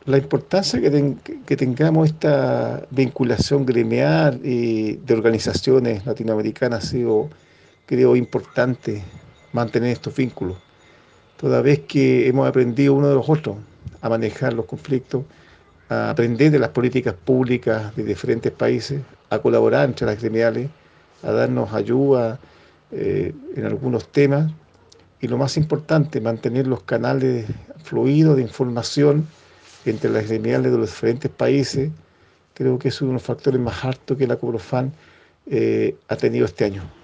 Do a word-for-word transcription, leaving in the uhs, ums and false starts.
la importancia que, ten- que tengamos esta vinculación gremial y de organizaciones latinoamericanas ha sido, creo, importante mantener estos vínculos, toda vez que hemos aprendido uno de los otros a manejar los conflictos, a aprender de las políticas públicas de diferentes países, a colaborar entre las gremiales, a darnos ayuda eh, en algunos temas y lo más importante, mantener los canales fluidos de información entre las gremiales de los diferentes países. Creo que es uno de los factores más altos que la Coprofan eh, ha tenido este año.